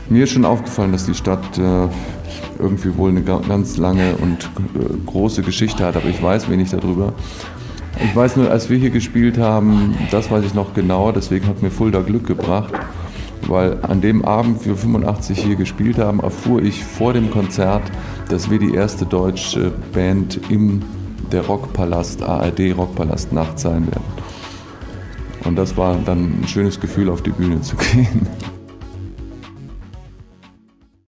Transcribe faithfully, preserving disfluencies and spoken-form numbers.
Mir ist schon aufgefallen, dass die Stadt äh, irgendwie wohl eine ganz lange und äh, große Geschichte hat, aber ich weiß wenig darüber. Ich weiß nur, als wir hier gespielt haben, das weiß ich noch genau, deswegen hat mir Fulda Glück gebracht, weil an dem Abend wir fünfundachtzig hier gespielt haben, erfuhr ich vor dem Konzert, dass wir die erste deutsche Band im der Rockpalast, A R D Rockpalast Nacht sein werden. Und das war dann ein schönes Gefühl, auf die Bühne zu gehen.